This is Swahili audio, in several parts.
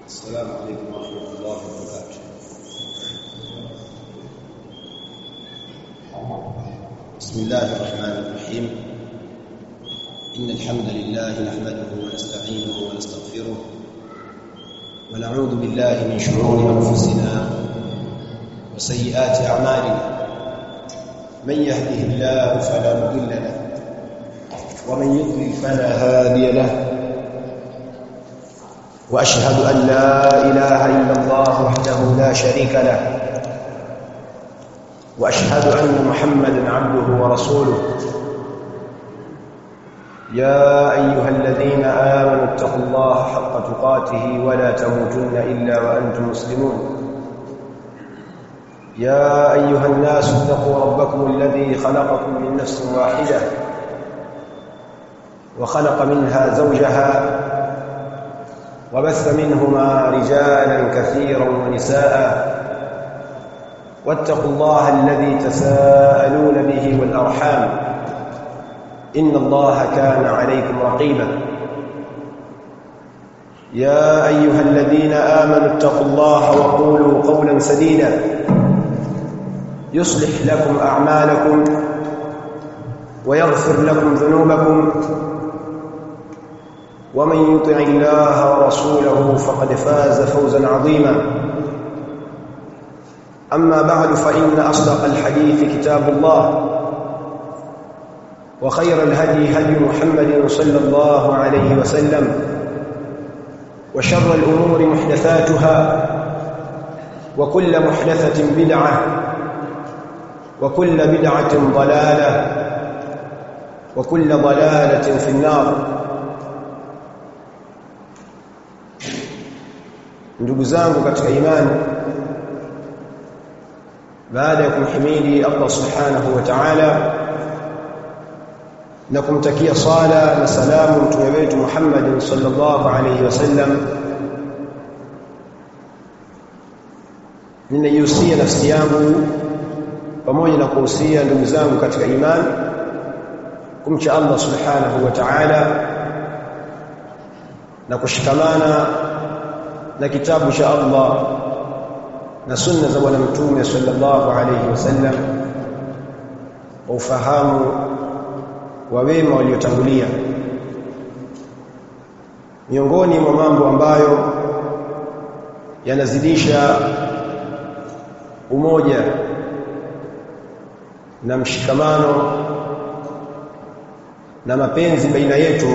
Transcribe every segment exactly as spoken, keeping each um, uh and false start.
السلام عليكم ورحمة الله وبركاته. بسم الله الرحمن الرحيم. إن الحمد لله نحمده ونستعينه ونستغفره ونعوذ بالله من شرور أنفسنا وسيئات أعمالنا. من يهده الله فلا مضل له ومن يضلل فلا هادي له، وأشهد أن لا إله إلا الله وحده لا شريك له، وأشهد أن محمدا عبده ورسوله. يا أيها الذين آمنوا اتقوا الله حق تقاته ولا تموتن إلا وأنتم مسلمون. يا أيها الناس اتقوا ربكم الذي خلقكم من نفس واحدة وخلق منها زوجها وبث منهما رجالا كثيرا ونساء، واتقوا الله الذي تساءلون به والأرحام، إن الله كان عليكم رقيبا. يا أيها الذين آمنوا اتقوا الله وقولوا قولا سديدا يصلح لكم أعمالكم ويغفر لكم ذنوبكم، ومن يطع الله ورسوله فقد فاز فوزا عظيما. أما بعد، فإن أصدق الحديث كتاب الله، وخير الهدي هدي محمد صلى الله عليه وسلم، وشر الأمور محدثاتها، وكل محدثة بدعة، وكل بدعة ضلالة، وكل ضلالة في النار. Ndugu zangu katika imani, baada ya kumhimidi Allah subhanahu wa ta'ala na kumtakia sala na salamu mtume wetu Muhammad sallallahu alayhi wasallam, ninaihusia nafsi yangu pamoja na kuhusia ndugu zangu katika imani kumcha Allah subhanahu wa ta'ala na kushikamana na kitabu cha Allah na sunna za bwana mtume sallallahu alayhi wasallam kwa ufahamu wa wema waliotangulia. Miongoni mwa mambo ambayo yanazidisha umoja na mshikamano na mapenzi baina yetu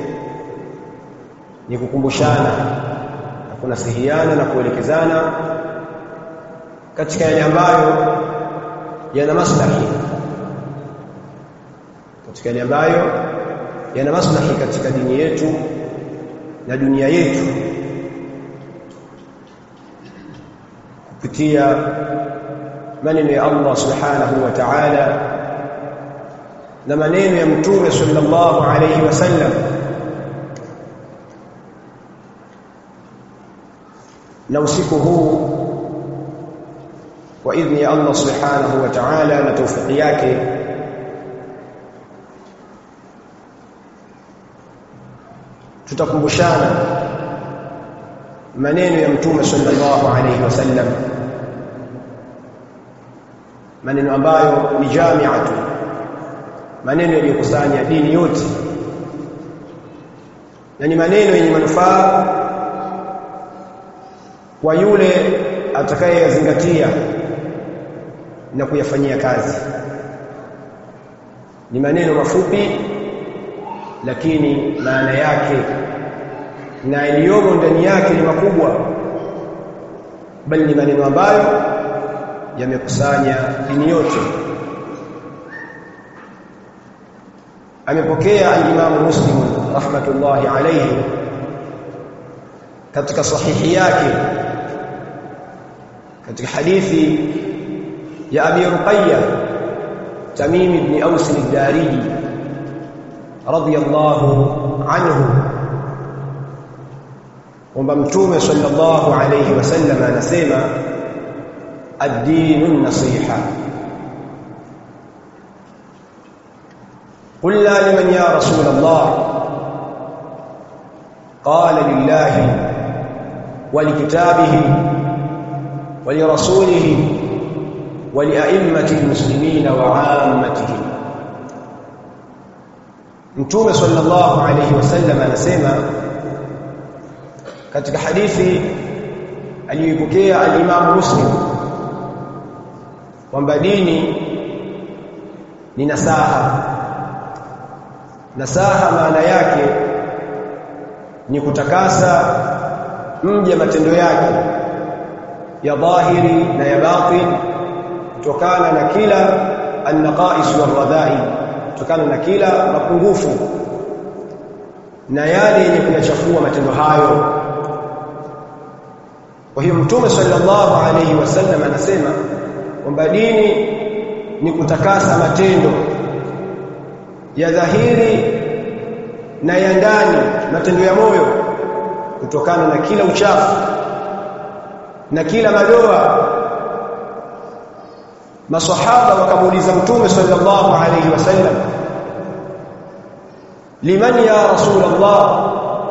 ni kukumbushana, kunasihiana na kuelekezana katika yale ambayo yana maslahi, katika yale ambayo yana maslahi katika dini yetu na dunia yetu, kupitia maneno ya Allah subhanahu wa ta'ala na maneno ya mtume sallallahu alayhi wasallam. Na usiku huu kwa idhni ya Allah subhanahu wa ta'ala na tawfiki yake, tutakumbushana maneno ya mtume sallallahu alayhi wasallam, maneno ambayo ni jami'atu, maneno yaliyokusanya dini yote, na ni maneno yenye manufaa kwa yule atakayeyazingatia na kuyafanyia kazi. Ni maneno mafupi, lakini maana yake na yaliyomo ndani yake ni makubwa, bali ni maneno ambayo yamekusanya dini yote. Amepokea al-Imam Muslim rahmatullahi alayhi katika sahihi yake katika hadithi ya Abi Ruqayya Tamim ibn Aus al-Dari radiyallahu anhu, kwamba mtume sallallahu alayhi wasallam anasema ad-dinu an-nasiha. Qulna liman ya Rasul Allah? Qala lillahi ولكتابه ولرسوله ولأئمة المسلمين وعامتهم. Mtume sallallahu alayhi wasallam anasema katika hadithi aliyopokea al-Imam Muslim kwamba dini ni nasaha. Nasaha maana yake ni kutakasa mja matendo yake ya dhahiri na ya batin kutokana na kila an-naqais wal-radha'i, kutokana na kila mapungufu na yale yenye kuyachafua matendo hayo. Kwa hiyo Mtume sallallahu alayhi wasallam anasema kwamba dini ni kutakasa matendo ya dhahiri na ya ndani, matendo ya moyo kutokana na kila uchafu na kila madoa. Masahaba wakamuuliza Mtume sallallahu alayhi wasallam, liman ya Rasulullah,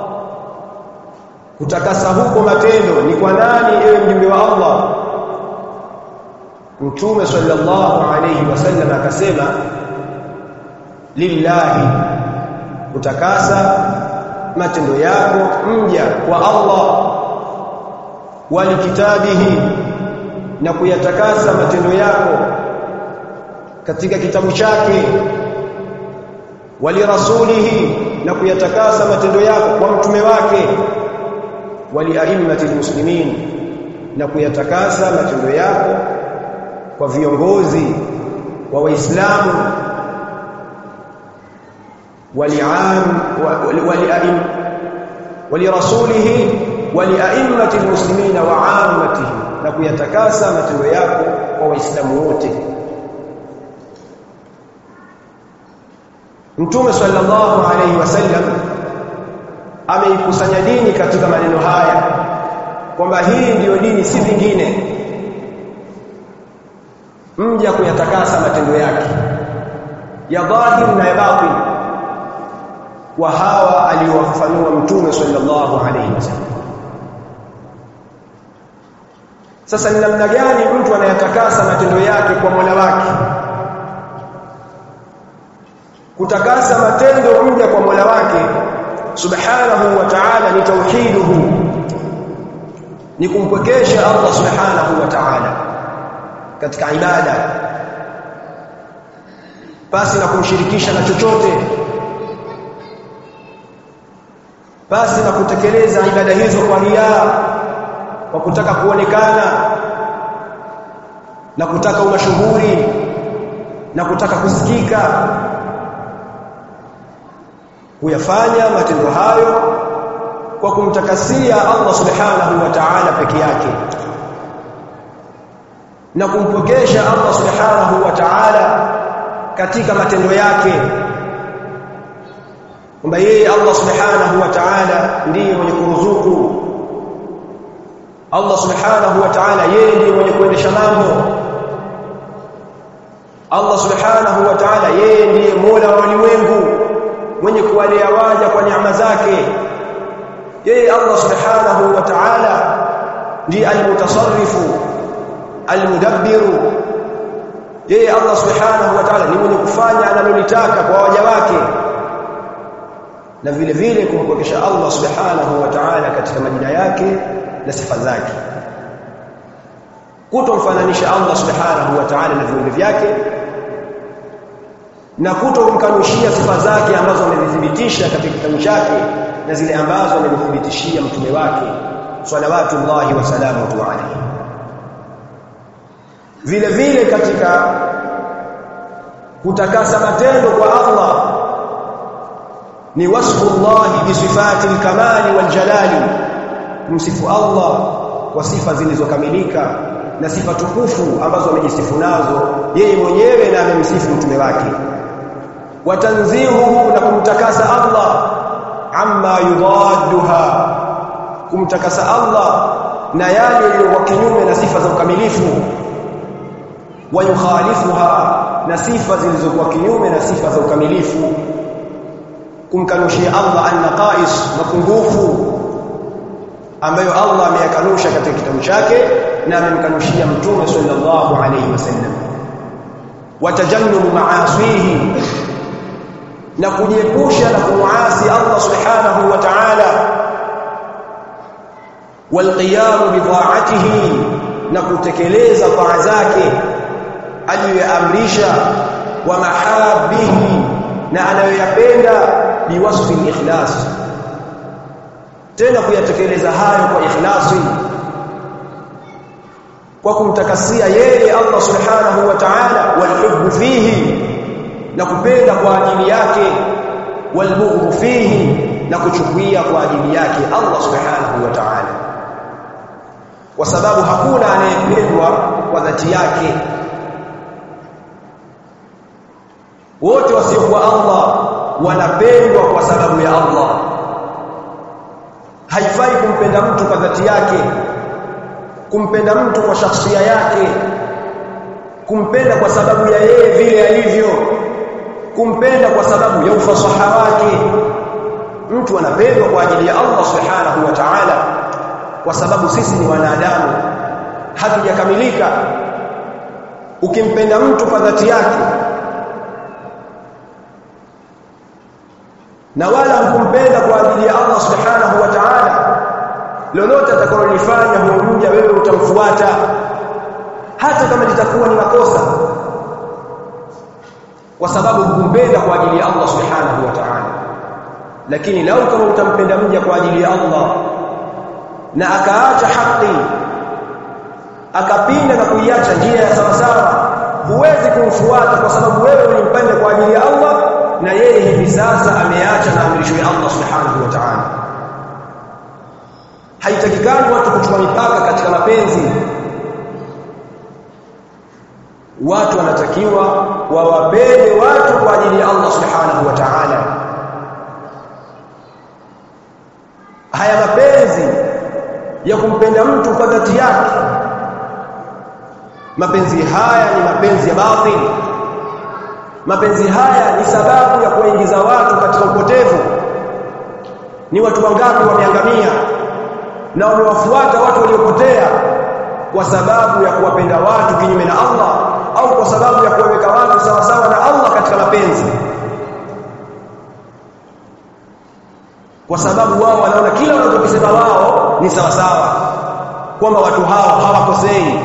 kutakasa huko matendo ni kwa nani ewe mjumbe wa Allah? Mtume sallallahu alayhi wasallam akasema, lillahi, kutakasa matendo yako mja kwa Allah, walikitabihi, na kuyatakasa matendo yako katika kitabu chake, walirasulihi, na kuyatakasa matendo yako kwa mtume wake, waliaimmatil muslimin, na kuyatakasa matendo yako kwa viongozi wa Waislamu, wali'am wali'aim walirasulihi wali'aimmatil muslimina wa 'ammatihim, na kuyatakasa matendo yako kwa Waislamu wote. Mtume sallallahu alayhi wasallam ameikusanya dini katika maneno haya kwamba hii ndiyo dini, si vingine, mja kuyatakasa matendo yake ya dhahir na ya batin, wa hawa aliwafafanua Mtume sallallahu alayhi wasallam. Sasa ni namna gani mtu anayatakasa matendo yake kwa Mola wake? Kutakasa matendo mja kwa Mola wake subhanahu wa ta'ala ni tauhiduhu, ni kumpwekesha Allah subhanahu wa ta'ala katika ibada basi na kumshirikisha na chochote, basi na kutekeleza ibada hizo kwa riya, kwa kutaka kuonekana na kutaka umashuhuri na kutaka kusikika. Kuyafanya matendo hayo kwa kumtakasia Allah subhanahu wa ta'ala peke yake na kumpokesha Allah subhanahu wa ta'ala katika matendo yake, kwamba yeye Allah subhanahu wa ta'ala ndiye mwenye kuruzuku, Allah subhanahu wa ta'ala yeye ndiye mwenye kuendesha mambo, Allah subhanahu wa ta'ala yeye ndiye Mola wa ulimwengu mwenye kuwalea waja kwa neema zake. Yeye Allah subhanahu wa ta'ala ndiye al-mutasarrifu al-mudabbiru, yeye Allah subhanahu wa ta'ala ni mwenye kufanya analolitaka kwa waja wake, na vile vile kumpokesha Allah subhanahu wa ta'ala katika majina yake na sifa zake, kutomfananisha Allah subhanahu wa ta'ala na viumbe vyake, na kutomkanushia sifa zake ambazo amezithibitisha katika kitabu chake na zile ambazo amezithibitishia mtume wake salawatullahi wa salamuhu alayhi. Vile vile katika kutakasa matendo kwa Allah ni wasfu Allah bi sifati al-kamali wal jalali, kumsifu Allah kwa sifa zilizokamilika na sifa tukufu ambazo amejisifu nazo yeye mwenyewe na amemsifu mtume wake. Watanzihuhu, na kumtakasa Allah amma yudadduha, kumtakasa Allah na yale yaliyo kinyume na sifa za ukamilifu. Wayukhalifuha, na sifa zilizokuwa kinyume na sifa za ukamilifu, kumkanushia Allah an-naqais, mapungufu ambayo Allah ameyakanusha katika kitabu chake na amemkanushia mtume sallallahu alayhi wasallam. Watajannubu maasihi, na kujiepusha na kumuasi Allah subhanahu wa ta'ala. Walqiyamu bi ta'atihi, na kutekeleza taa zake aliyoamrisha. Wa mahabbihi, na anayoyapenda. Biwasfi al-ikhlas, tena kuyatekeleza hayo kwa ikhlasi, kwa kumtakasia yeye Allah subhanahu wa ta'ala. Walhubbu fihi, na kupenda kwa ajili yake. Walbughdhu fihi, na kuchukia kwa ajili yake Allah subhanahu wa ta'ala, kwa sababu hakuna anayependwa kwa dhati yake. Wote wasiokuwa Allah wanapendwa kwa sababu ya Allah. Haifai kumpenda mtu kwa dhati yake, kumpenda mtu kwa shakhsia yake, kumpenda kwa sababu ya yeye vile alivyo, kumpenda kwa sababu ya ufasaha wake. Mtu anapendwa kwa ajili ya Allah subhanahu wa ta'ala, kwa sababu sisi ni wanadamu, hatujakamilika. Ukimpenda mtu kwa dhati yake na wala hukumpenda kwa ajili ya Allah subhanahu wa ta'ala, lolote atakalolifanya huyo mja wewe utamfuata, hata kama litakuwa ni makosa, kwa sababu hukumpenda kwa ajili ya Allah subhanahu wa ta'ala. Lakini lau kama utampenda mja kwa ajili ya Allah na akaacha haki, akapinda na kuiacha njia ya sawa sawa, huwezi kumfuata, kwa sababu wewe ulimpenda kwa ajili ya Allah na yeye hivi sasa ameacha maamrisho ya Allah subhanahu wa ta'ala. Haitakikani watu kuchukua mipaka katika mapenzi. Watu wanatakiwa wawapende watu kwa ajili ya Allah subhanahu wa ta'ala. Haya mapenzi ya kumpenda mtu kwa dhati yake, mapenzi haya ni mapenzi ya batili. Mapenzi haya ni sababu ya kuingiza watu katika upotevu. Ni watu wangapi wameangamia na wamewafuata watu waliopotea kwa sababu ya kuwapenda watu kinyume na Allah, au kwa sababu ya kuweka watu sawa sawa na Allah katika mapenzi, kwa sababu wao wanaona kila wanachokisema wao ni sawa sawa, kwamba watu hao hawakosei,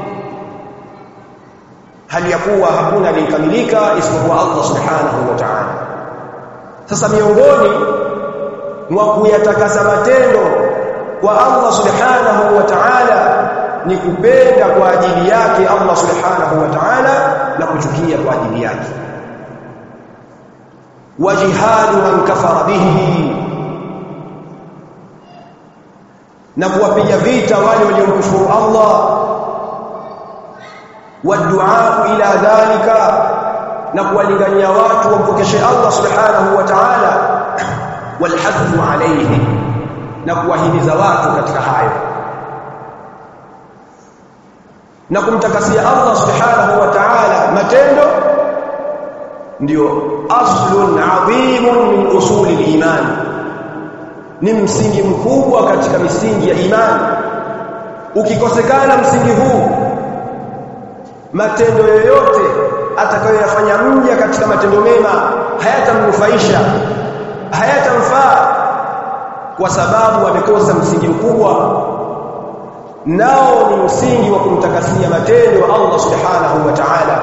hali ya kuwa hakuna aliyekamilika isipokuwa Allah subhanahu wa ta'ala. Sasa miongoni mwa kuyatakasa matendo kwa Allah subhanahu wa ta'ala ni kupenda kwa ajili yake Allah subhanahu wa ta'ala na kuchukia kwa ajili yake. Wa jihadu man kafara bihi, na kuwapiga vita wale waliomkufuru Allah. Wadu'a ila dhalika, na kuwalingania watu wampokeshe Allah subhanahu wa ta'ala. Walhadhu alayhi, na kuwahimiza watu katika hayo, na kumtakasia Allah subhanahu wa ta'ala matendo. Ndio aslun adhimun min usuli al-iman, ni msingi mkubwa katika misingi ya imani. Ukikosekana msingi huu, matendo yoyote atakayoyafanya mja katika matendo mema hayatamnufaisha, hayatamfaa, kwa sababu amekosa msingi mkubwa, nao ni msingi wa kumtakasia matendo Allah subhanahu wa ta'ala,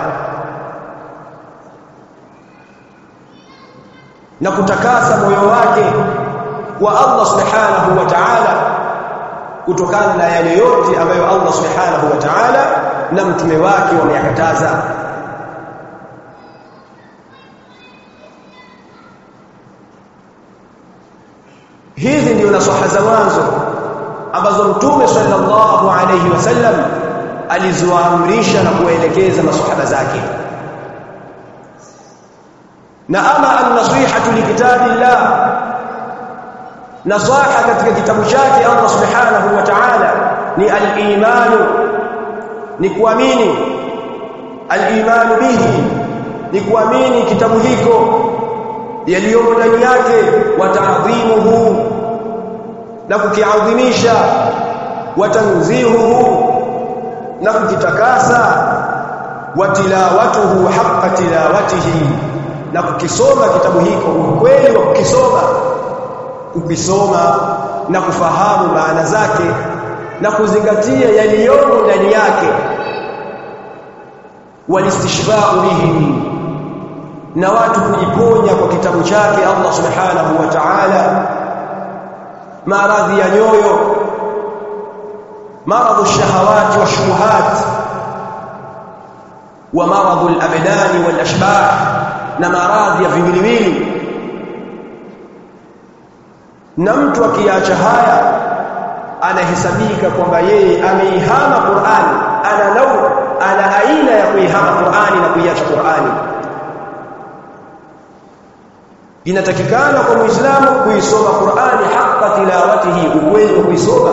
na kutakasa moyo wake kwa Allah subhanahu wa ta'ala kutokana na yale yote ambayo Allah subhanahu wa ta'ala na mtume wake wameyakataza. Hizi ndio nasaha za mwanzo ambazo mtume sallallahu alayhi wasallam alizoamrisha na kuelekeza masahaba zake. Na ama an-nasihatu likitabillah, nasaha katika kitabu chake Allah subhanahu wa ta'ala ni al-imanu, ni kuamini. Al-imanu bihi, ni kuamini kitabu hiko yaliyomo ndani yake. Wa ta'dhimuhu, na kukiadhimisha, watanzihuhu na kukitakasa, watilawatuhu haqqa tilawatihi na kukisoma kitabu hiko ukweli wa kukisoma, kukisoma na kufahamu maana zake na kuzingatia yaliyomo ndani yake, walistishfa'u bihi na watu kujiponya kwa kitabu chake Allah subhanahu wa ta'ala maradhi ya nyoyo, maradhu shahawati wa shubuhat wa maradhu al-abdani wal ashbah na maradhi ya viwiliwili. Na mtu akiacha haya anahesabika kwamba yeye ameihama Qur'ani, ana nau ana aina ya kuihama Qur'ani na kuiacha Qur'ani. Inatakikana kwa Muislamu kuisoma Qur'ani haqqa tilawatihi, ukweli wa kuisoma,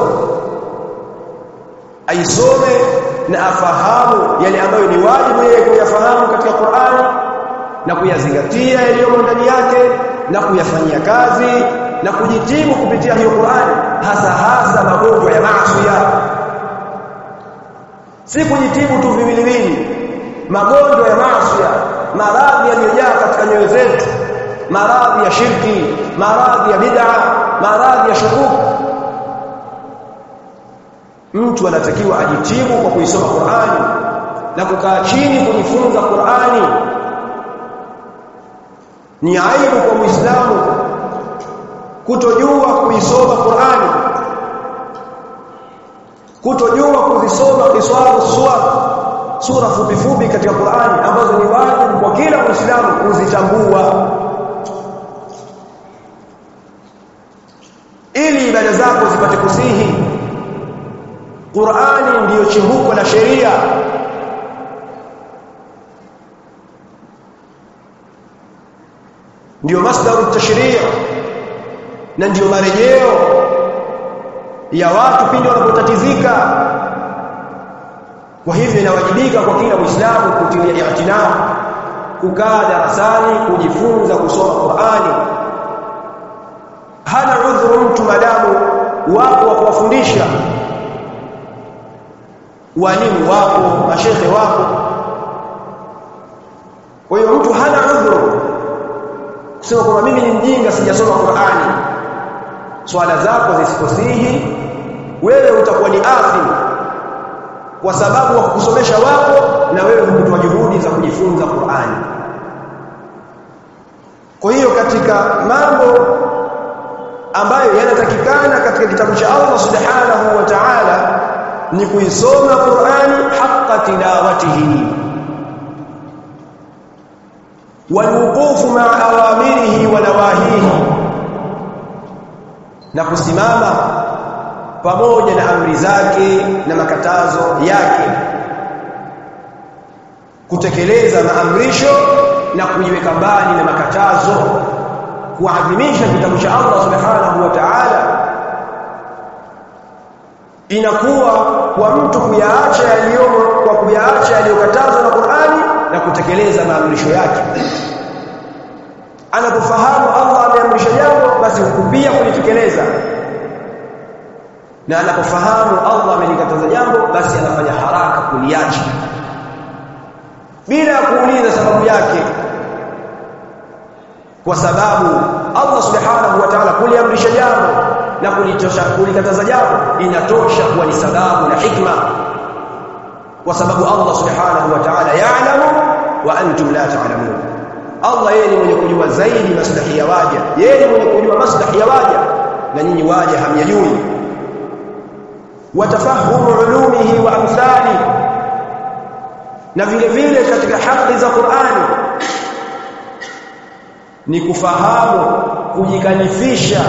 aisome na afahamu yale ambayo ni wajibu yeye kuyafahamu katika Qur'ani na kuyazingatia yaliyomo ndani yake na kuyafanyia kazi na kujitibu kupitia hiyo Qur'ani, hasa hasa magonjwa ya maasi. Si kujitibu tu viwiliwili, magonjwa ya maasi, maradhi yaliyojaa katika nyoyo zetu, maradhi ya shirki, maradhi ya bid'a, maradhi ya shukuku. Mtu anatakiwa ajitibu kwa kuisoma Qur'ani na kukaa chini kujifunza Qur'ani. Ni aibu kwa Muislamu kutojua kuisoma Qur'ani, kutojua kuzisoma kiswaru suwar, sura fupi fupi katika Qur'ani ambazo ni wajibu kwa kila Muislamu kuzitambua ili ibada zako zipate kusihi. Qur'ani ndiyo chimbuko la sheria. Ndiyo masdaru tashri' na ndiyo marejeo ya watu pindi wanapotatizika. Kwa hivyo inawajibika kwa kila Muislamu kutilia i'tinaa, kukaa darasani kujifunza kusoma Qur'ani. Hana udhuru mtu madamu wako wa kuwafundisha, walimu wako, mashehe wako. Kwa hiyo mtu hana udhuru kusema kwamba mimi ni mjinga sijasoma Qur'ani. Swala zako zisiposihi, wewe utakuwa ni athim kwa sababu wa kusomesha wako na wewe hukutoa juhudi za kujifunza Qur'ani. Kwa hiyo katika mambo ambayo yanatakikana katika kitabu cha Allah subhanahu wa ta'ala ni kuisoma Qur'ani haqqa tilawatihi walwuqufu ma'a awamirihi wa nawahihi, na kusimama pamoja na amri zake na makatazo yake, kutekeleza maamrisho na kujiweka mbali na makatazo, kuadhimisha kitabu cha Allah subhanahu wa ta'ala. Inakuwa kwa mtu kuyaacha yaliyomo, kwa kuyaacha yaliyokatazwa na Qur'ani na kutekeleza maamrisho yake. Anapofahamu Allah ameamrisha jambo, basi hukupia kulitekeleza, na anapofahamu Allah amelikataza jambo, basi anafanya haraka kuliacha bila kuuliza sababu yake, kwa sababu Allah subhanahu wa ta'ala kuliamrisha jambo na kulitosha kulikataza jambo inatosha kuwa ni sababu na hikma, kwa sababu Allah subhanahu wa ta'ala ya'lamu wa antum la ta'lamun. Allah yeye ni mwenye kujua zaidi maslahi ya waja, yeye ni mwenye kujua maslahi ya waja na nyinyi waja hamyajui. Watafahumu ulumihi wa amthali, na vile vile katika haki za Qur'ani ni kufahamu, kujikalifisha,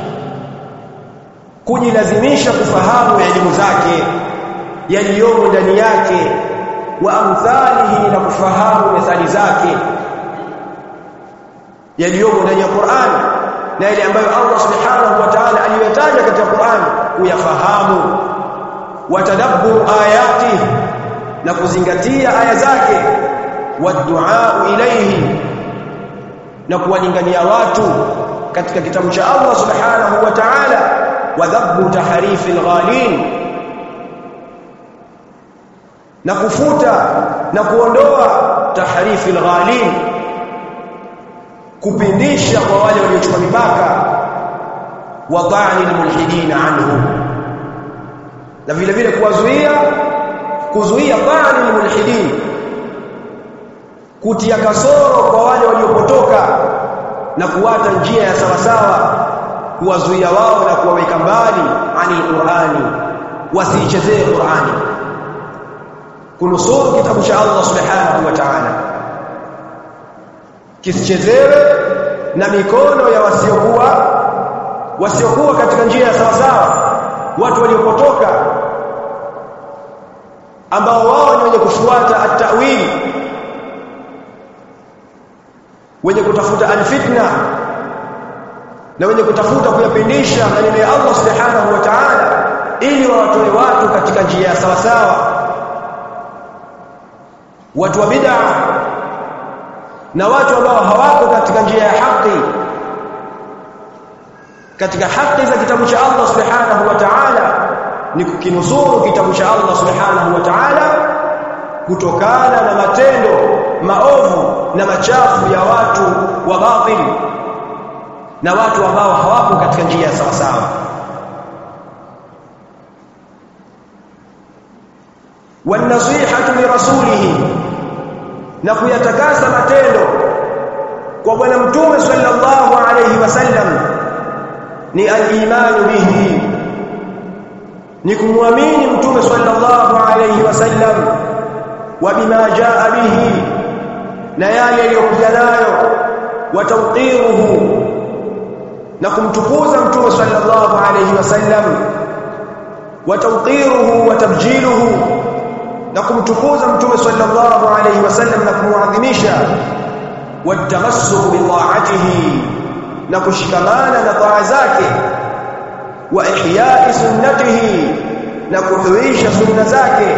kujilazimisha kufahamu elimu zake yaliyomo ndani yake, wa amthalihi, na kufahamu methali zake yaliyomo ndani ya Qur'an na yale ambayo Allah subhanahu wa ta'ala aliyotaja katika Qur'an kuyafahamu, watadabbur ayati, na kuzingatia aya zake, wadu'a ilayhi, na kuwalingania watu katika kitabu cha Allah subhanahu wa ta'ala, wa dhabbu tahrifi alghalin, na kufuta na kuondoa tahrifi alghalin, kupindisha kwa wale waliochupa mipaka, wa ta'ni almulhidin anhu, na vile vile kuwazuia kuzuia ta'ni almulhidin, kutia kasoro kwa wale waliopotoka na kuwata njia ya sawa sawa, kuwazuia wao na kuwaweka mbali anil Qur'ani, wasichezee Qur'ani, kunusuru kitabu cha Allah subhanahu wa ta'ala, kisichezewe na mikono ya wasiokuwa wasiokuwa katika njia ya sawa sawa, watu waliopotoka ambao wao ni wenye kufuata at-ta'wil, wenye kutafuta alfitna, na wenye kutafuta kuyapindisha maneno ya Allah subhanahu wa ta'ala ili wawatoe watu katika njia sawa sawa. Watu wa bid'a na watu ambao hawako katika njia ya haki, katika haki za kitabu cha Allah subhanahu wa ta'ala, ni kukinusuru kitabu cha Allah subhanahu wa ta'ala kutokana na matendo maovu na machafu ya watu wa batil na watu ambao hawapo katika njia sawa sawa. Wanasihatu li rasulihi, na kuyatakasa matendo kwa bwana mtume sallallahu alayhi wasallam, ni al-imanu bihi, ni kumwamini mtume sallallahu alayhi wasallam, wa bima jaa bihi, na yale yaliyokuja nayo, wa tawqiruhu, na kumtukuza mtume sallallahu alayhi wasallam, wa tawqiruhu wa tabjiluhu, na kumtukuza mtume sallallahu alayhi wasallam na kumuadhimisha, wa tamassuk bi ta'atihi, na kushikamana na taa zake, wa ihya'i sunnatihi, na kuhuisha sunna zake,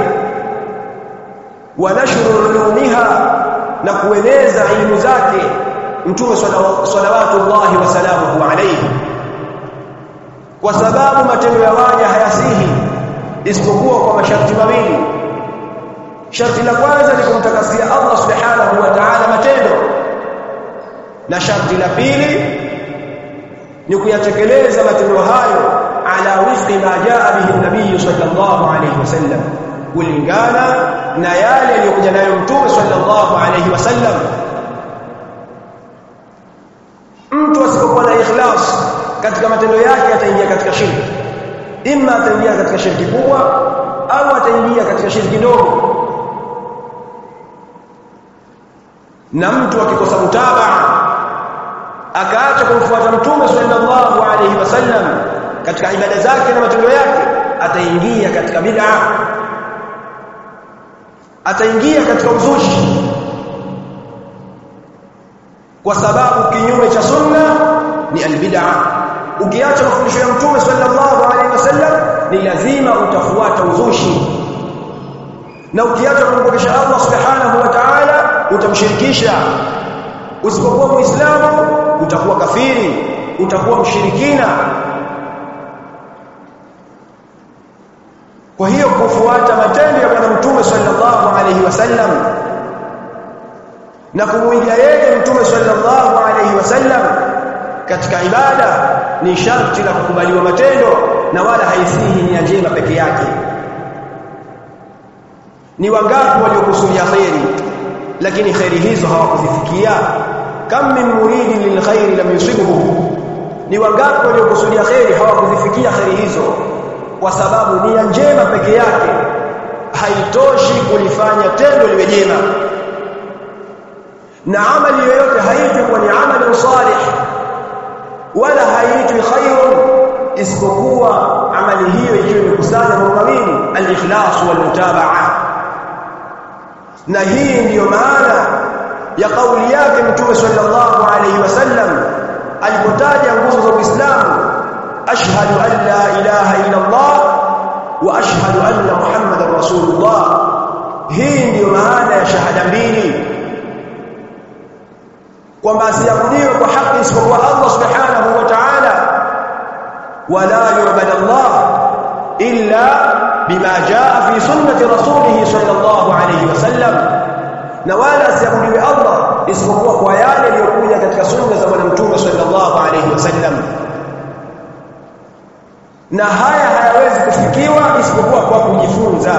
wa nashru ulumiha, na kueneza ilmu zake mtume salawatullahi wa salamuhu alayhi, kwa sababu matendo ya waja hayasihi isipokuwa kwa masharti mawili. Sharti la kwanza ni kumtakasia Allah subhanahu wa ta'ala matendo, na sharti la pili ni kuyatekeleza matendo hayo ala wifqi ma jaa bihi nabii sallallahu alayhi wasallam, kulingana na yale aliyokuja nayo mtume sallallahu alayhi wasallam. Mtu asipokuwa na ikhlas katika matendo yake ataingia katika shirki, imma ataingia katika shirki kubwa au ataingia katika shirki ndogo. Na mtu akikosa mutabaa, akaacha kumfuata mtume sallallahu alayhi wasallam katika ibada zake na matendo yake, ataingia katika bid'a, ataingia katika uzushi, kwa sababu kinyume cha sunna ni albid'a. Ukiacha mafundisho ya mtume sallallahu alayhi wasallam, ni lazima utafuata uzushi, na ukiacha kumpokesha Allah subhanahu wa ta'ala utamshirikisha. Usipokuwa muislamu utakuwa kafiri, utakuwa mshirikina. Kwa hiyo kufuata matendo ya bwana mtume sallallahu alayhi wasallam na kumuiga yeye mtume sallallahu alayhi wasallam katika ibada ni sharti la kukubaliwa matendo, na wala haisihi nia njema peke yake. Ni wangapi waliokusudia khairi lakini khairi hizo hawakuzifikia? Kam min muridin lil khairi lam yusibhu, ni wangapi waliokusudia khairi hawakuzifikia khairi hizo? Kwa sababu nia njema peke yake haitoshi kulifanya tendo liwe jema, na amali yoyote haitwi kwa ni amali salih wala haitwi khairun, isipokuwa amali hiyo ikiwa imekusanya mambo mawili, al-ikhlas wal mutabaa. Na hii ndiyo maana ya kauli yake mtume sallallahu alayhi wasallam alipotaja nguzo za Uislamu, ashhadu an la ilaha illa Allah wa ashhadu anna Muhammadar rasulullah. Hii ndiyo maana ya shahada mbili, kwamba asiabudiwe kwa haki isipokuwa Allah subhanahu wa ta'ala, wala yu'badu Allah illa bima jaa fi sunnati rasulih sallallahu alayhi wasallam, na wala asiabudiwe Allah isipokuwa kwa yale yaliyokuja katika sunna za bwana mtume sallallahu alayhi wasallam. Na haya hayawezi kufikiwa isipokuwa kwa kujifunza.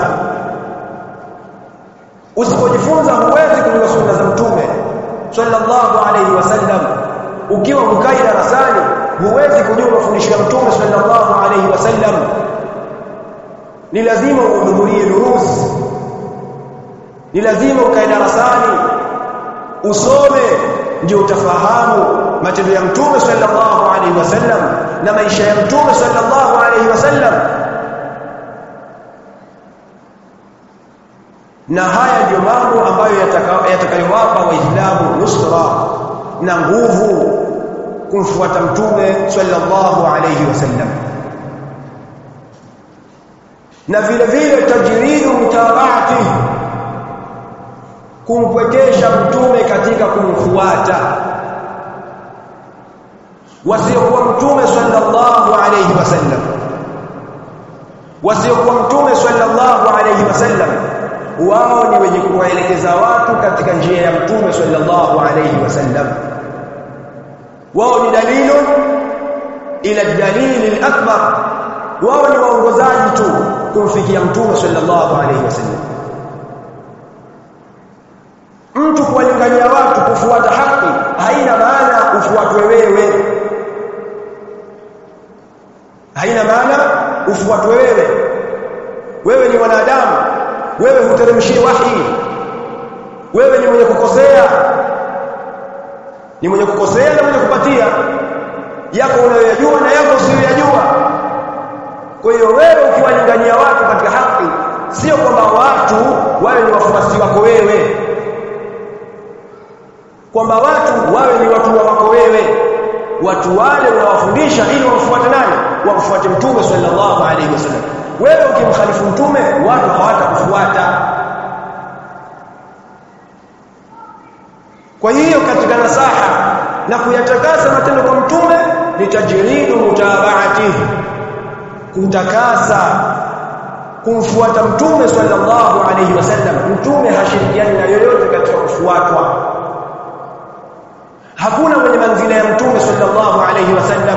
Usipojifunza huwezi kujua sunna za mtume sallallahu alayhi wasallam. Ukiwa mkai darasani huwezi kujua mafundisho ya mtume sallallahu alayhi wasallam. Ni lazima uhudhurie durusi, ni lazima ukae darasani usome, ndio utafahamu matendo ya mtume sallallahu alayhi wasallam na maisha ya mtume sallallahu alayhi wasallam. Na haya ndio mambo ambayo yatakayowapa waislamu nusra na nguvu kumfuata mtume sallallahu alayhi wasallam. Na vile vile tajridu mutabaati, kumpwekesha mtume katika kumfuata. Wasiokuwa mtume sallallahu alayhi wasallam, wasiokuwa mtume sallallahu alayhi wasallam, wao ni wenye kuwaelekeza watu katika njia ya mtume sallallahu alayhi wasallam. Wao ni dalilun ila dalili al-akbar, wao ni waongozaji tu kumfikia mtume sallallahu alayhi wasallam. Mtu kuwalingania watu kufuata haki haina maana ufuatwe wewe, haina maana ufuatwe wewe. Wewe ni wanadamu, wewe huteremshi wahi, wewe ni mwenye kukosea, ni mwenye kukosea na mwenye kupatia, yako unayojua na yako usiyojua. Kwa hiyo wewe ukiwalingania watu katika haki, sio kwamba watu wawe ni wafuasi wako wewe, kwamba watu wawe ni watu wako wewe. Watu wale unawafundisha ili wamfuate nani? Wamfuate mtume sallallahu alayhi wasallam. Wewe ukimkhalifu mtume, watu hawatakufuata. Kwa hiyo katika nasaha na kuyatakasa matendo kwa mtume ni tajridu mutabaatihi, kutakasa kumfuata mtume sallallahu alayhi wasallam. Mtume hashirikiani na yoyote katika kufuatwa. Hakuna mwenye manzila ya mtume sallallahu alayhi wasallam.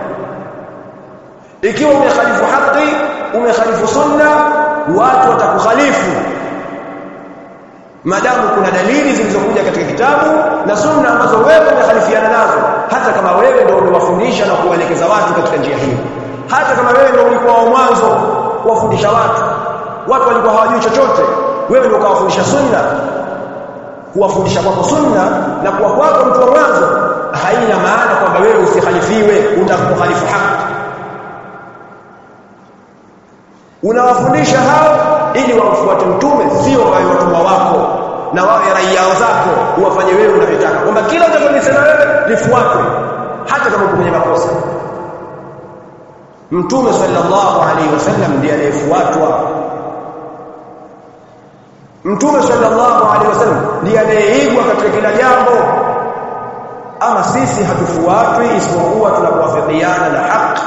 Ikiwa umekhalifu haki, umekhalifu sunna, watu watakukhalifu, madamu kuna dalili zilizokuja katika kitabu na sunna ambazo wewe umekhalifiana nazo, hata kama wewe ndio unawafundisha na kuwaelekeza watu katika njia hiyo, hata kama wewe ndio ulikuwa wa mwanzo kuwafundisha watu, watu walikuwa hawajui chochote, wewe ndio ukawafundisha sunna. Kuwafundisha kwako sunna na kuwa kwako mtu wa mwanzo haina maana kwamba wewe usikhalifiwe, utakukhalifu haki. Unawafundisha hao ili wamfuate mtume, sio wawe watumwa wako na wawe raia zako uwafanye wewe unavyotaka, kwamba kila utakachosema wewe lifuatwe hata kama uko kwenye makosa. Mtume sallallahu alaihi wasallam ndiye anayefuatwa. Mtume sallallahu alaihi wasallam ndiye anayeigwa katika kila jambo. Ama sisi hatufuatwi isipokuwa tunapowafikiana na haki.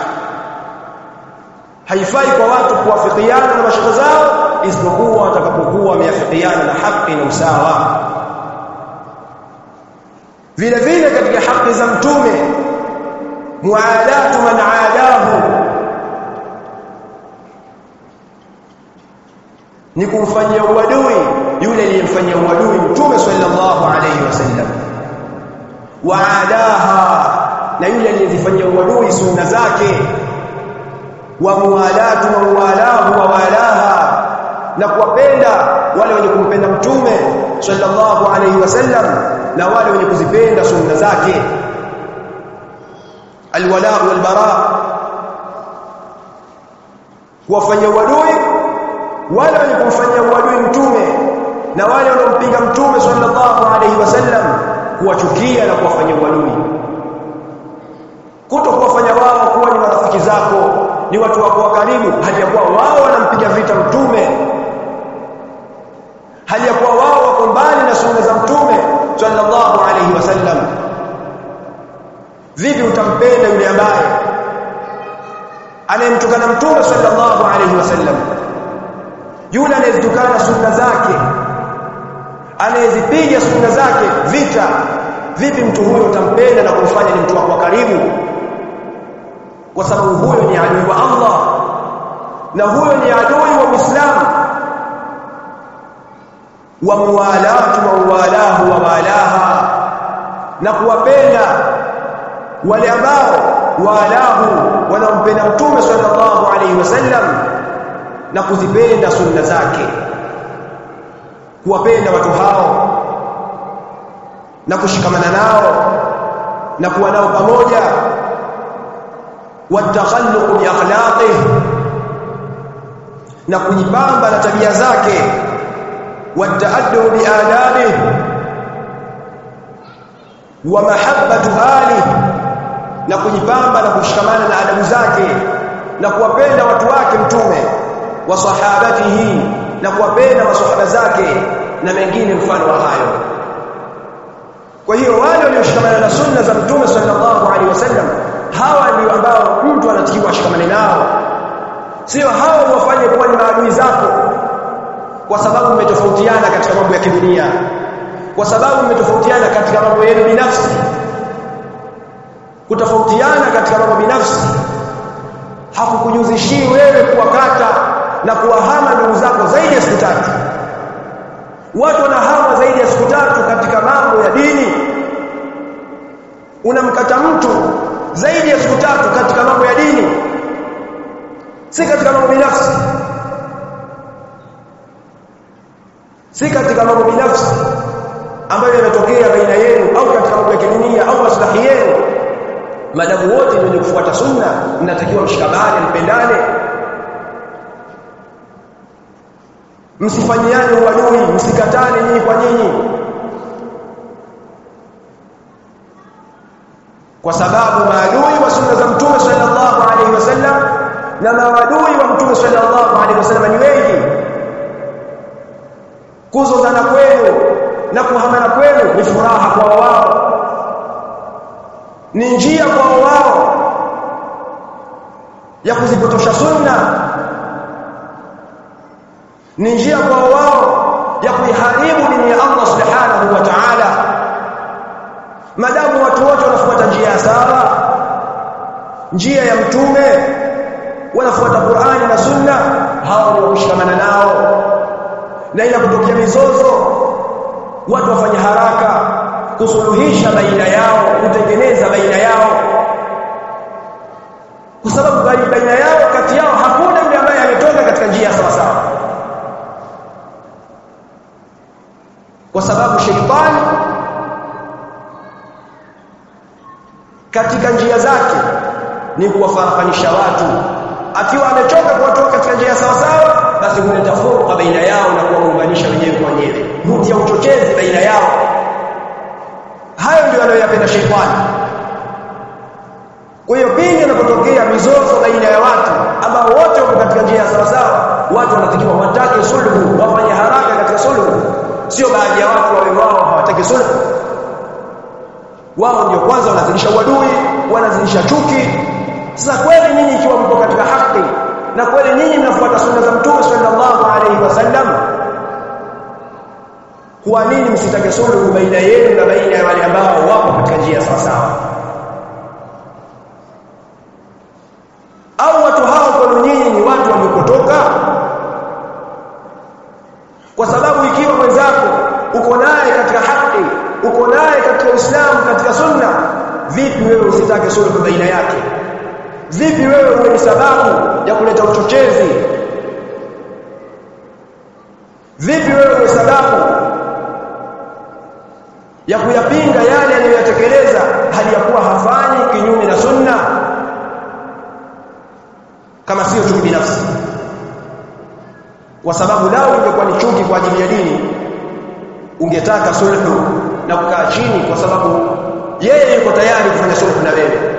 Haifai kwa watu kuwafikiana na mashaka zao isipokuwa watakapokuwa wameafikiana na haki na usawa. Vile vile katika haki za mtume, muadatu man aadahu, ni kumfanyia uadui yule aliyemfanyia uadui mtume sallallahu alayhi wasallam. Waadaha, na yule aliyezifanyia uadui sunna zake. Wa muwalatu man walahu wa walaha, na kuwapenda wale wenye kumpenda mtume sallallahu alayhi wasallam na wale wenye kuzipenda sunna zake. Alwala wal bara, kuwafanyia uadui wale wenye kumfanyia uadui mtume na wale wanaompinga mtume sallallahu alayhi wasallam, kuwachukia na kuwafanyia uadui. Kuto kuwafanya wao kuwa ni marafiki zako, ni watu wako wa karibu, hali ya kuwa wao wanampiga vita mtume, hali ya kuwa wao wako mbali na sunna za mtume sallallahu alayhi wasallam. Vipi utampenda yule ambaye anayemtukana mtume sallallahu alayhi wasallam, yule anayezitukana sunna zake, anayezipiga sunna zake vita, vipi mtu huyo utampenda na kumfanya ni mtu wako karibu? Kwa sababu huyo ni adui wa Allah na huyo ni adui wa Uislamu. Wa muwalatu wa walahu wa walaha, na kuwapenda wale ambao walahu wanampenda mtume sallallahu alayhi wasallam na kuzipenda sunna zake, kuwapenda watu hao na kushikamana nao na kuwa nao pamoja, watakhalluq bi akhlaqihi, na kujipamba na tabia zake, wataaddu bi adabihi, wa mahabbatu alihi, na kujipamba na kushikamana na adabu zake na kuwapenda watu wake mtume, wa sahabatihi, na kuwapenda masahaba zake na mengine mfano wa hayo. Kwa hiyo wale walioshikamana na sunna za mtume sallallahu alaihi wasallam, hawa ndio ambao mtu anatakiwa ashikamane nao, sio hao wafanye kuwa ni maadui zako kwa sababu mmetofautiana katika mambo ya kidunia, kwa sababu mmetofautiana katika mambo yenu binafsi. Kutofautiana katika mambo binafsi hakukujuzishi wewe kuwakata na kuwahama ndugu zako zaidi ya siku tatu. Watu wanahama zaidi ya siku tatu katika mambo ya dini. Unamkata mtu zaidi ya siku tatu katika mambo ya dini, si katika mambo binafsi, si katika mambo binafsi ambayo yametokea baina yenu au katika mambo ya kidunia au maslahi yenu. Madamu wote ni wenye kufuata sunna, mnatakiwa mshikamane, mpendane, msifanyiane uadui, msikatane nyinyi kwa nyinyi, kwa sababu maadui wa sunna za mtume sallallahu alaihi wasallam na maadui wa mtume sallallahu alaihi wasallam ni wengi. Kuzozana kwenu na kuhamana kwenu ni furaha kwa wao, ni njia kwa wao ya kuzipotosha sunna, ni njia kwa wao ya kuiharibu dini ya Allah subhanahu wa ta'ala. Madamu watu wote wanafuata njia sawa, njia ya mtume, wanafuata Qur'ani na sunna, hao ndio kushikamana nao. Na ila kutokea mizozo, watu wafanye haraka kusuluhisha baina yao, kutengeneza baina yao, kwa sababu baina yao, kati yao hakuna yule ambaye ametoka katika njia sawa sawa, kwa sababu shetani katika njia zake ni kuwafarakanisha watu. Akiwa amechoka kuwatoka katika njia sawa sawa, basi huleta furqa baina yao na kuwaunganisha wenyewe kwa wenyewe, hutia uchochezi baina yao. Hayo ndio anayoyapenda shetani. Kwa hiyo pindi inapotokea mizozo baina ya watu ambao wote wako katika njia sawa sawa, watu wanatakiwa watake sulhu, wafanye haraka katika sulhu. Sio baadhi ya watu wawe wao hawataki sulhu, wao ndio kwanza wanazidisha uadui, wanazidisha chuki. Sasa kweli nyinyi ikiwa mko katika haki na kweli nyinyi mnafuata sunna za mtume sallallahu alaihi wasallam, kwa nini msitake sulhu baina yenu na baina ya wale ambao wapo katika njia sawa sawa? Au watu hao kwa nyinyi ni watu waliopotoka? Kwa sababu ikiwa mwenzako uko naye katika haki, uko naye katika Uislamu, katika sunna, vipi wewe usitake sulhu baina yake? Vipi wewe uwe ni sababu ya kuleta uchochezi? Vipi wewe uwe sababu ya kuyapinga yale aliyoyatekeleza hali ya kuwa hafanyi kinyume na sunna, kama sio chuki binafsi? Kwa sababu lao ingekuwa ni chuki kwa ajili ya dini, ungetaka sulhu na kukaa chini, kwa sababu yeye yuko tayari kufanya sulhu na wewe.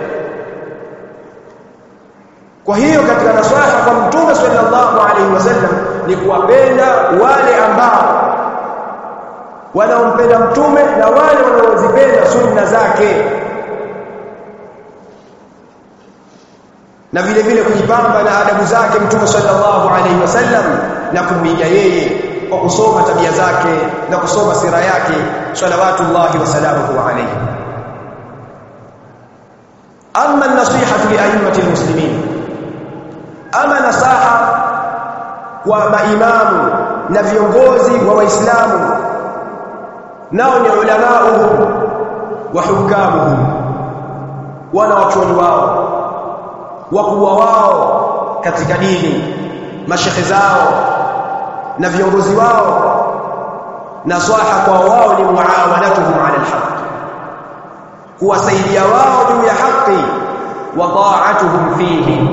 Kwa hiyo katika nasaha kwa mtume sallallahu alaihi wasallam ni kuwapenda wale ambao wanaompenda mtume na wale wanaozipenda sunna zake. na vile vile kujipamba na adabu zake Mtume sallallahu alaihi wasallam na kumwiga yeye kwa kusoma tabia zake na kusoma sira yake salawatullahi wa salamuhu alayhi. Amma an-nasihatu li a'immati al-muslimin, ama nasaha kwa maimamu na viongozi wa Waislamu, nao ni ulamauhum wa hukamuhum, wana wachuoni wao, wakubwa wao katika dini, mashekhe zao na viongozi wao. Nasaha kwa wao ni muawanatuhum ala alhaq, kuwasaidia wao juu ya haki, wa ta'atuhum fihi,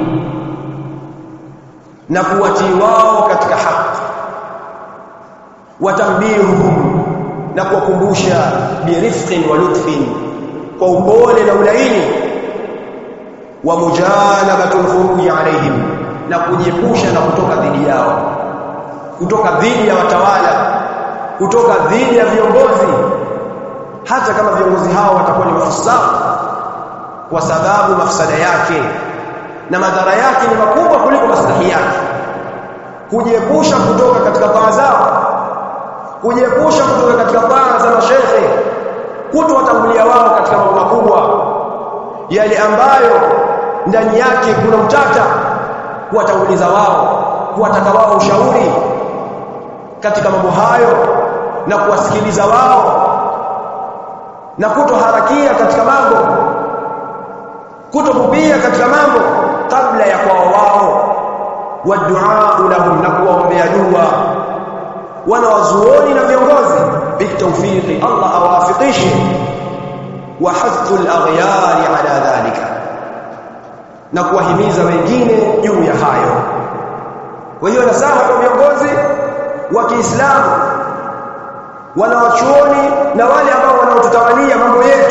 na kuwatii wao katika haki, wa tanbihuhum, na kuwakumbusha birifqin wa lutfin, kwa upole na ulaini, wa mujanabatul khuruj alaihim, na kujiepusha na kutoka dhidi yao, kutoka dhidi ya watawala, kutoka dhidi ya viongozi, hata kama viongozi hao watakuwa ni mafisadi, kwa sababu mafsada yake na madhara yake ni makubwa kuliko maslahi yake. Kujiepusha kutoka katika taa zao, kujiepusha kutoka katika taa za mashehe, kutowatangulia wao katika mambo makubwa yale ambayo ndani yake kuna utata, kuwatanguliza wao, kuwataka wao ushauri katika mambo hayo na kuwasikiliza wao, na kutoharakia katika mambo, kutokupia katika mambo kabla ya kwao wao, wa du'a lahum, na kuwaombea dua wana wazuoni na viongozi bitawfiqi, Allah awafikishe, wa hathul aghyari ala dhalika, na kuwahimiza wengine juu ya hayo. Kwa hiyo nasaha kwa viongozi wa Kiislamu, wanawachuoni na wale ambao wanaotutawalia mambo yetu,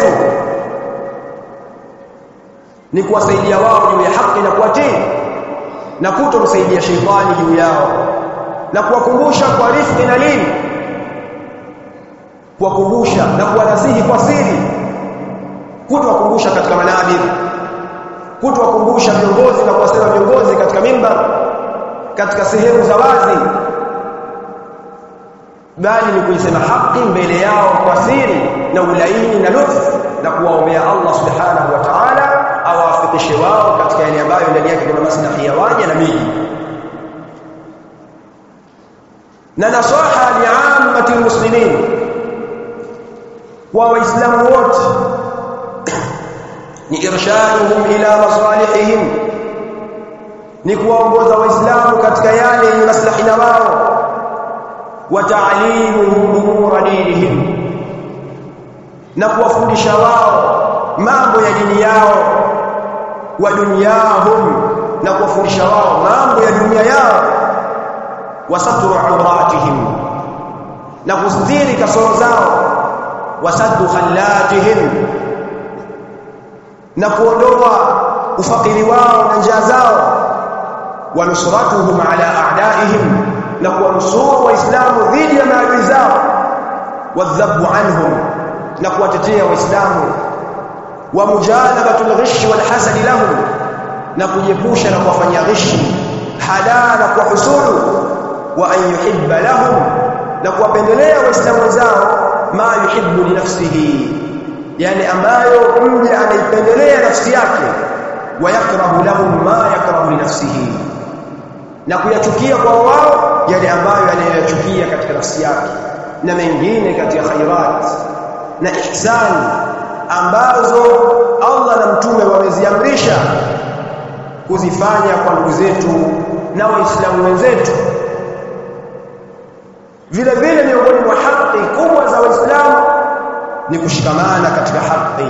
ni kuwasaidia wao juu ya haki na kuwatii, na kutomsaidia sheitani juu yao, na kuwakumbusha kwa rifqi na lini, kuwakumbusha na kuwanasihi kwa siri, kutowakumbusha katika manabir, kutowakumbusha viongozi na kuwasema viongozi katika mimbar, katika sehemu za wazi, bali ni kuisema haki mbele yao kwa siri na ulaini na lutfu, na kuwaombea Allah subhanahu wa ta'ala awafikishe wao katika yale ambayo ndani yake kuna maslahi ya waja na miji. Na nasaha li'ammati almuslimin, wa waislamu wote, ni irshaduhum ila masalihihim, ni kuwaongoza waislamu katika yale yenye maslahi na wao, wa ta'limuhum umura dinihim, na kuwafundisha wao mambo ya dini yao, wa dunyahum, na kuwafundisha wao mambo ya dunia yao, wa satru awratihim, na kustiri kasoro zao, wa saddu khallatihim, na kuondoa ufakiri wao na njaa zao, wa nusratuhum ala a'daihim, na kuwanusuru waislamu dhidi ya maadui zao, wa dhabbu anhum, na kuwatetea waislamu, wa mujanabatul ghish wal hasad lahum, na kujiepusha na kuwafanyia ghishi, hadaa, na kuwahusulu, wa an yuhibba lahum, na kuwapendelea waislamu wenzao, ma yuhibbu li nafsihi, yani ambayo mja anaipendelea nafsi yake, wa yakrahu lahum ma yakrahu li nafsihi, na kuyachukia kwa wao yale ambayo anayachukia katika nafsi yake, na mengine katika khairat na ihsan ambazo Allah na mtume wameziamrisha kuzifanya kwa ndugu zetu na waislamu wenzetu. Vile vile miongoni mwa haki kubwa za waislamu ni kushikamana katika haki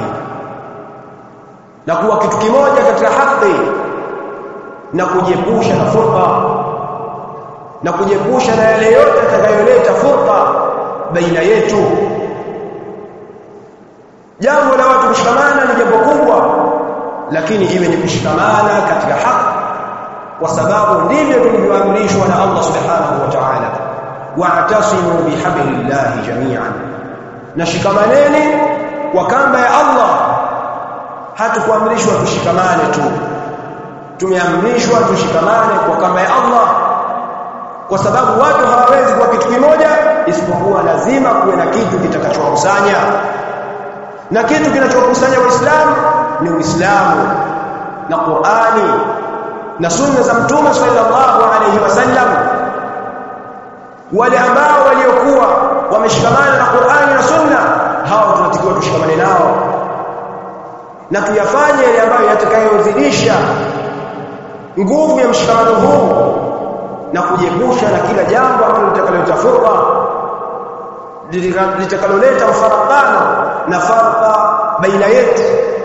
na kuwa kitu kimoja katika haki, na kujiepusha na furqa, na kujiepusha na yale yote yatakayoleta furqa baina yetu. Jambo la watu kushikamana ni jambo kubwa, lakini iwe ni kushikamana katika haki, kwa sababu ndivyo tulivyoamrishwa na Allah subhanahu wa ta'ala, wa'tasimu bihablillahi jami'an, na shikamaneni kwa kamba ya Allah. Hatukuamrishwa tushikamane tu, tumeamrishwa tushikamane kwa kamba ya Allah, kwa sababu watu hawawezi kuwa kitu kimoja isipokuwa lazima kuwe na kitu kitakachowakusanya, na kitu kinachowakusanya Waislamu ni Uislamu na Qur'ani na sunna za Mtume sallallahu alayhi wasallam. Wale ambao waliokuwa wameshikamana na Qur'ani na sunna, hao tunatakiwa tushikamane nao na tuyafanye yale ambayo yatakayozidisha nguvu ya mshikamano huu na kujiepusha na kila jambo ambalo litakaloleta furqa, litakaloleta mfarakano na farqa baina yetu,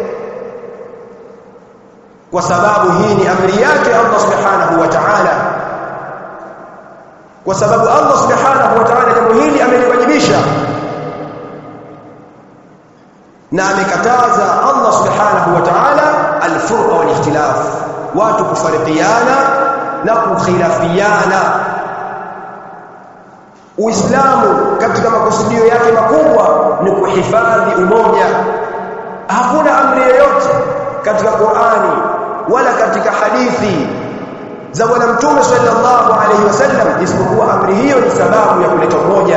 kwa sababu hii ni amri yake Allah subhanahu wa ta'ala, kwa sababu Allah subhanahu wa ta'ala jambo hili ameliwajibisha na amekataza Allah subhanahu wa ta'ala al-furqa wal ikhtilaf, watu kufarikiana na kukhilafiana. Uislamu katika makusudio yake makubwa ni kuhifadhi umoja. Hakuna amri yoyote katika Qur'ani wala katika hadithi za Bwana Mtume sallallahu alayhi wasallam isipokuwa amri hiyo ni sababu ya kuleta umoja,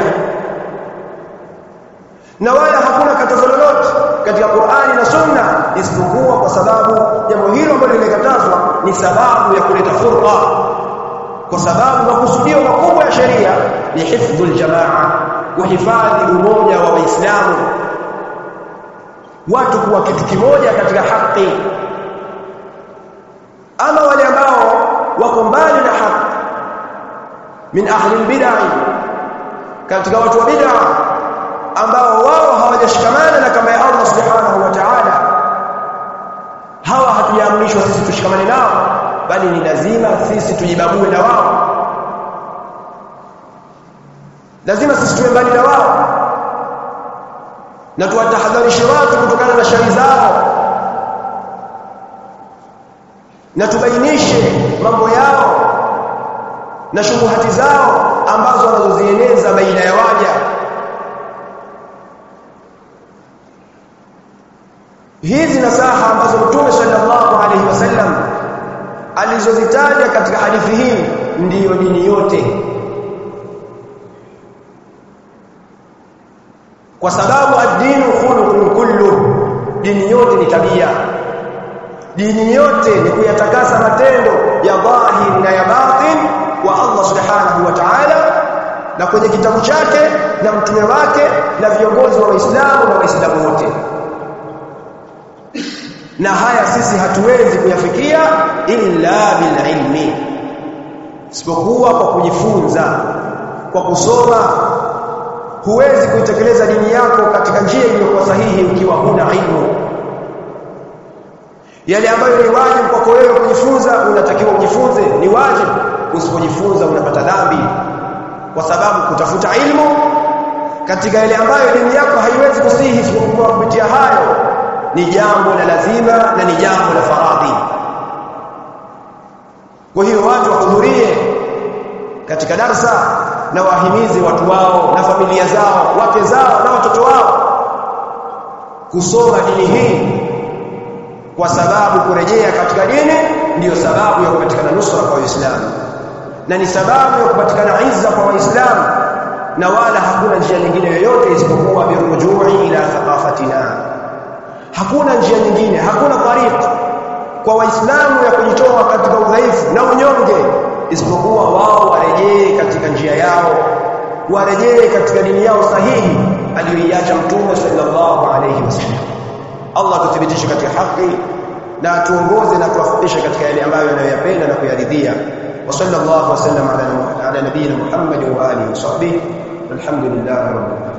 na wala hakuna katazo lolote katika Qur'ani na Sunna isipokuwa kwa sababu jambo hilo ambalo limekatazwa ni sababu ya kuleta furqa, kwa sababu makusudio makubwa ya sheria ni hifdhul jamaa, kuhifadhi umoja wa Waislamu, watu kuwa kitu kimoja katika haki. Ama wale ambao wako mbali na haki min ahli albid'ah, katika watu wa bid'ah ambao wao hawajashikamana na kama ya Allah subhanahu wa ta'ala, hawa hatujaamrishwa sisi tushikamane nao, bali ni lazima sisi tujibabue na wao, lazima sisi tuwe mbali na wao na tuwatahadharishe watu kutokana na shari zao na tubainishe mambo yao na shubuhati zao ambazo wanazozieneza baina ya waja. Hizi nasaha ambazo Mtume sallallahu alayhi wasallam alizozitaja katika hadithi hii ndiyo dini yote, kwa sababu ad-dinu khuluqun kullu, dini yote ni tabia, dini yote ni kuyatakasa matendo ya dhahiri na ya batin wa Allah subhanahu wa ta'ala, na kwenye kitabu chake na mtume wake na viongozi wa Waislamu na Waislamu wote. Na haya sisi hatuwezi kuyafikia illa bil ilmi, isipokuwa kwa kujifunza, kwa kusoma. Huwezi kuitekeleza dini yako katika njia iliyokuwa sahihi ukiwa huna ilmu. Yale ambayo ni wajibu kwako wewe kujifunza, unatakiwa ujifunze, ni wajibu. Usipojifunza unapata dhambi, kwa sababu kutafuta ilmu katika yale ambayo dini yako haiwezi kusihi isipokuwa kupitia hayo ni jambo la lazima na ni jambo la faradhi. Kwa hiyo watu wahudhurie katika darsa na wahimize watu wao na familia zao, wake zao na watoto wao kusoma dini hii, kwa sababu kurejea katika dini ndiyo sababu ya kupatikana nusra kwa Waislamu na ni sababu ya kupatikana izza kwa Waislamu, na wala hakuna njia nyingine yoyote isipokuwa birujui ila thaqafatina. Hakuna njia nyingine, hakuna tariqa kwa Waislamu ya kujitoa katika udhaifu na unyonge isipokuwa wao warejee katika njia yao, warejee katika dini yao sahihi aliyoiacha Mtume sallallahu alayhi wasallam. Allah tuthibitishe katika haki na atuongoze na tuwafikishe katika yale ambayo anayoyapenda na kuyaridhia. Wa sallallahu wasallam ala ala nabiyina Muhammad wa alihi wa sahbihi, walhamdulillahi rabbil alamin.